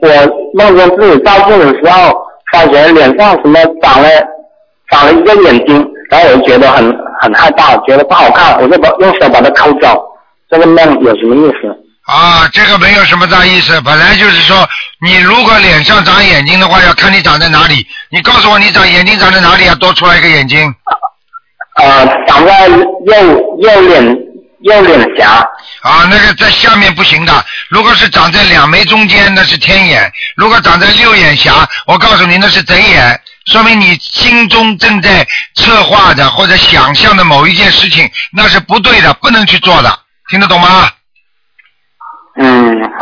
我梦见自己照镜的时候，发觉脸上什么长了一个眼睛，然后我就觉得很害怕，觉得不好看，我就用手把它抠走。这个梦有什么意思？ 啊，这个没有什么大意思，本来就是说，你如果脸上长眼睛的话，要看你长在哪里。你告诉我，你眼睛长在哪里啊？多出来一个眼睛。 长在右脸颊。 啊，那个在下面不行的。如果是长在两眉中间，那是天眼；如果长在右眼颊，我告诉你那是贼眼，说明你心中正在策划的或者想象的某一件事情，那是不对的，不能去做的，听得懂吗？ 嗯。